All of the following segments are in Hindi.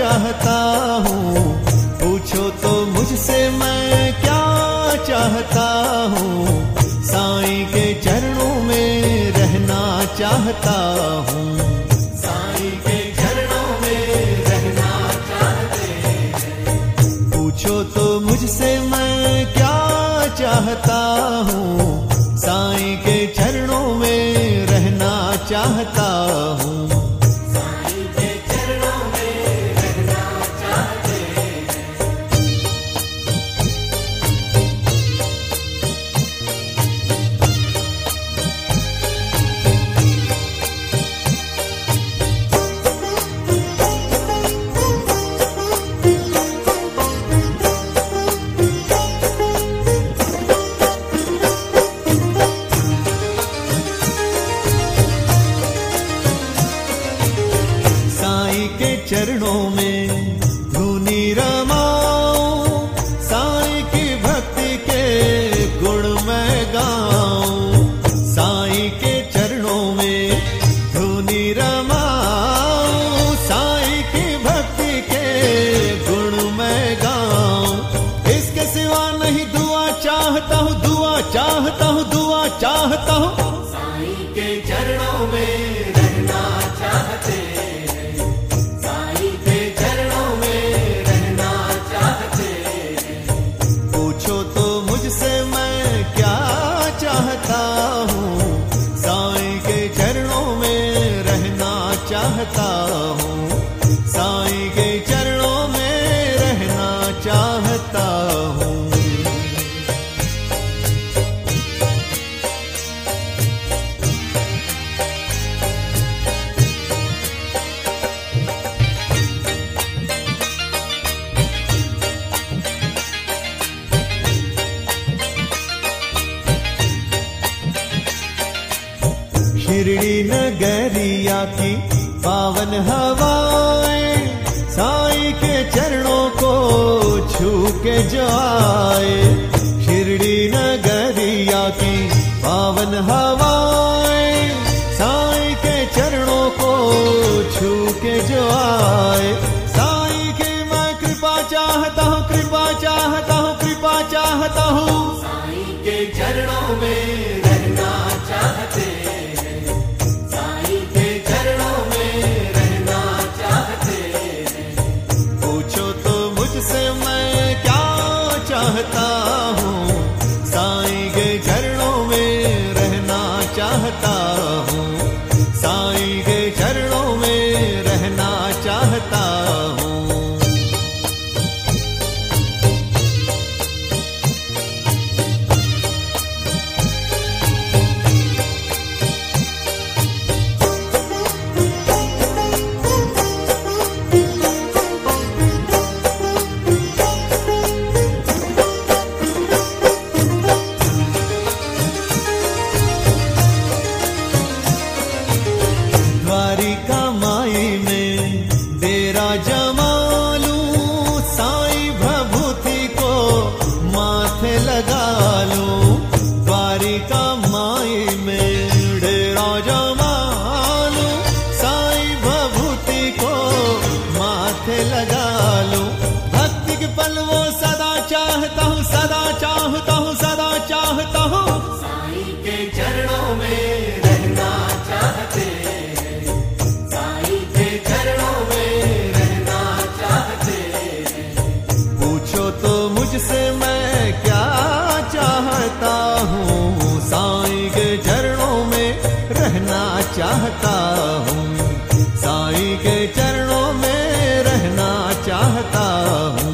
चाहता हूँ, पूछो तो मुझसे मैं क्या चाहता हूँ। साईं के चरणों में रहना चाहता हूँ। साईं के चरणों में रहना चाहते हैं। पूछो तो मुझसे मैं क्या चाहता हूँ। साईं के चरणों में रहना चाहता हूँ। चरणों में धुनी रमाऊं, साईं की भक्ति के गुण मैं गाऊं। साईं के चरणों में धुनी रमाऊं, साईं की भक्ति के गुण मैं गाऊं। इसके सिवा नहीं दुआ चाहता हूँ, दुआ चाहता हूँ, दुआ चाहता हूँ। साईं के चरणों में रहना चाहते हैं। चाहता हूँ, साईं के चरणों में रहना चाहता हूँ। शिरडी नगरिया की पावन हवाएं, साईं के चरणों को छू के जो आए। शिरडी नगरिया की पावन हवाएं, साईं के चरणों को छू के जो आए। साईं की मैं कृपा चाहता हूँ, कृपा चाहता हूँ, कृपा चाहता हूँ। साईं के चरणों में रहना चाहते हैं। चाहता हूँ, साईं के चरणों में रहना चाहता हूँ। साईं के चरणों में रहना चाहता हूँ। द्वारिका माई में डेरा जमा लूं, साईं भभूति को माथे लगा लूं। द्वारिका माई में डेरा जमा लूं, साईं भभूति को माथे लगा लूं। भक्ति के पल वो सदा चाहता हूँ, सदा चाहता हूँ, सदा चाहता हूँ। साईं के चरणों में रहना चाहते हैं। मुझसे मैं क्या चाहता हूँ, साईं के चरणों में रहना चाहता हूँ। साईं के चरणों में रहना चाहता हूँ।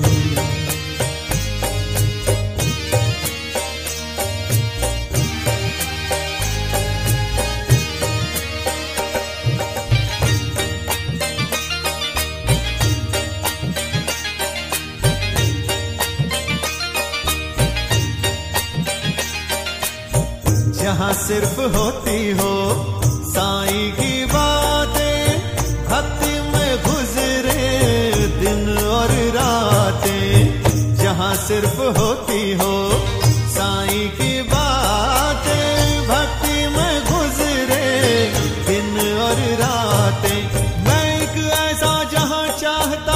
जहाँ सिर्फ होती हो साईं की बातें, भक्ति में गुजरे दिन और रातें। जहाँ सिर्फ होती हो साईं की बातें, भक्ति में गुजरे दिन और रातें। मैं एक ऐसा जहाँ चाहता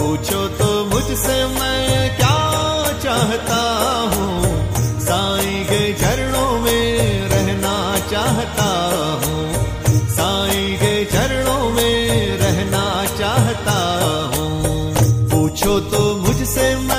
पूछो तो मुझसे मैं क्या चाहता हूँ, साईं के चरणों में रहना चाहता हूँ, साईं के चरणों में रहना चाहता हूँ। पूछो तो मुझसे